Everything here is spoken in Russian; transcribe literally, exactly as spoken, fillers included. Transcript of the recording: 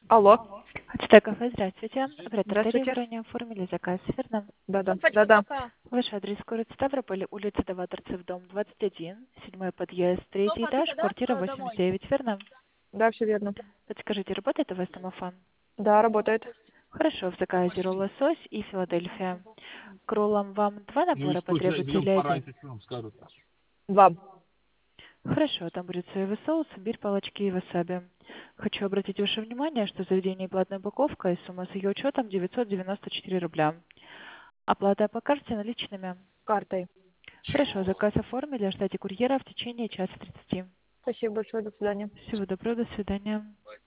Алло. Ацтек кафе, здравствуйте. Оператор Здравствуйте. ранее оформили заказ, верно? Да-да. Да-да. Ваш адрес город Ставрополь, улица Даваторцев, дом двадцать один, седьмой подъезд, третий этаж, квартира восемьдесят девять, верно? Да, все верно. Подскажите, работает у вас домофон? Да, работает. Хорошо, в заказе ролл лосось и Филадельфия. К роллам вам два Ну и набора что, человек потребуется идем или один? пораньше, что нам скажут? Два. Хорошо, там будет соевый соус, имбирь, палочки и васаби. Хочу обратить ваше внимание, что заведение платная упаковка и сумма с ее учетом девятьсот девяносто четыре рубля. Оплата по карте наличными. Картой. Хорошо, заказ оформили, ждите курьера в течение часа тридцати. Спасибо большое. До свидания. Всего доброго, до свидания.